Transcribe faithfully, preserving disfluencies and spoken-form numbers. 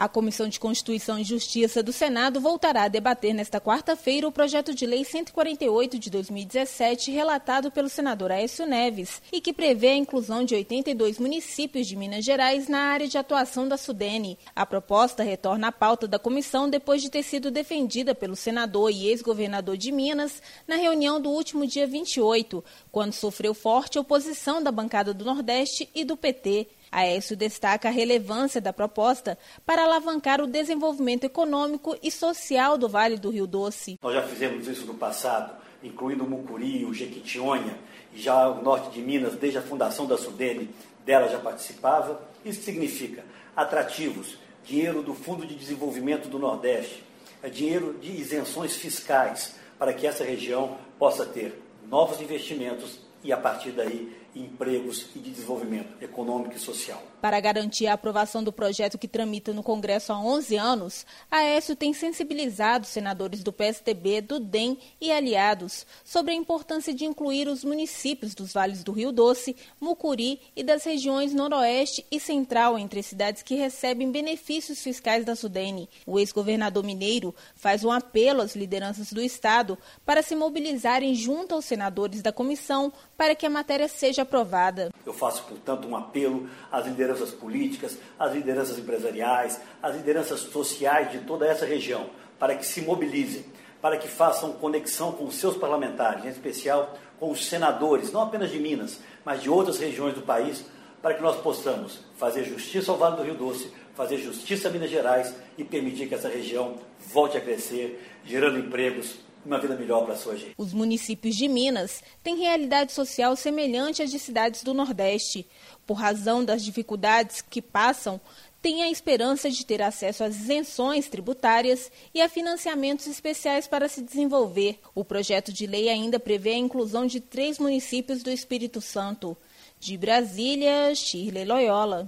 A Comissão de Constituição e Justiça do Senado voltará a debater nesta quarta-feira o projeto de lei cento e quarenta e oito de dois mil e dezessete, relatado pelo senador Aécio Neves, e que prevê a inclusão de oitenta e dois municípios de Minas Gerais na área de atuação da SUDENE. A proposta retorna à pauta da comissão depois de ter sido defendida pelo senador e ex-governador de Minas na reunião do último dia vinte e oito, quando sofreu forte oposição da bancada do Nordeste e do P T. Aécio destaca a relevância da proposta para alavancar o desenvolvimento econômico e social do Vale do Rio Doce. Nós já fizemos isso no passado, incluindo o Mucuri, o Jequitinhonha, e já o norte de Minas, desde a fundação da SUDENE, dela já participava. Isso significa atrativos, dinheiro do Fundo de Desenvolvimento do Nordeste, dinheiro de isenções fiscais, para que essa região possa ter novos investimentos e, a partir daí, empregos e de desenvolvimento econômico e social. Para garantir a aprovação do projeto que tramita no Congresso há onze anos, Aécio tem sensibilizado senadores do P S D B, do D E M e aliados sobre a importância de incluir os municípios dos vales do Rio Doce, Mucuri e das regiões Noroeste e Central entre cidades que recebem benefícios fiscais da SUDENE. O ex-governador mineiro faz um apelo às lideranças do Estado para se mobilizarem junto aos senadores da comissão para que a matéria seja aprovada. Eu faço, portanto, um apelo às lideranças políticas, às lideranças empresariais, às lideranças sociais de toda essa região, para que se mobilizem, para que façam conexão com os seus parlamentares, em especial com os senadores, não apenas de Minas, mas de outras regiões do país, para que nós possamos fazer justiça ao Vale do Rio Doce, fazer justiça a Minas Gerais e permitir que essa região volte a crescer, gerando empregos, uma vida melhor para a sua gente. Os municípios de Minas têm realidade social semelhante às de cidades do Nordeste. Por razão das dificuldades que passam, têm a esperança de ter acesso às isenções tributárias e a financiamentos especiais para se desenvolver. O projeto de lei ainda prevê a inclusão de três municípios do Espírito Santo. De Brasília, Shirley Loyola.